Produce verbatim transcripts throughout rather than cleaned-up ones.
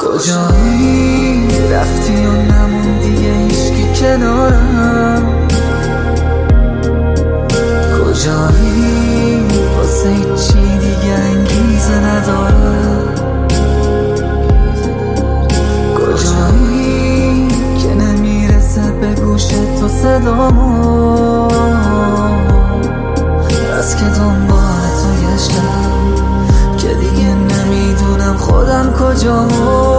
کجایی رفتی و نموندی هیچکی کنارم؟ کجایی واسه هیچی دیگه انگیزه ندارم؟ کجایی که نمیرسه به گوش تو صدامو؟ از که دنبال تو گشتم که دیگه نمیدونم خودم کجامو.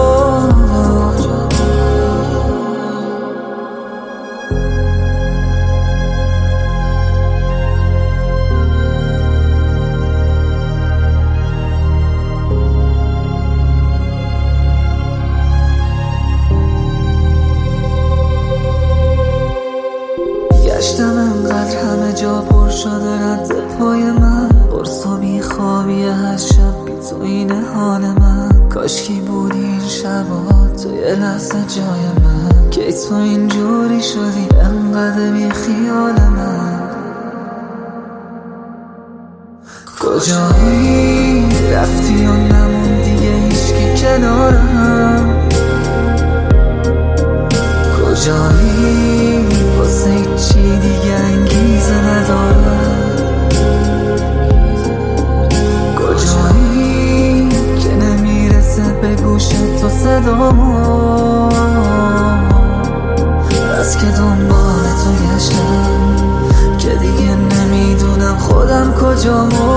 گشتم انقدر همه جا پر شده رد پای من، قرص و بیخوابی هر شب بی تو اینه حال من. کاشکی بودی این شبا تو یه لحظه جای من، که تو اینجوری شدی انقدر بی خیال من. کجایی رفتی و نموندی هیچکی کنارم؟ کجایی واسه هیچی دیگه انگیزه ندارم؟ کجایی که نمیرسه به گوش تو صدامو؟ از که دنبال تو گشتم که دیگه نمیدونم خودم کجامو.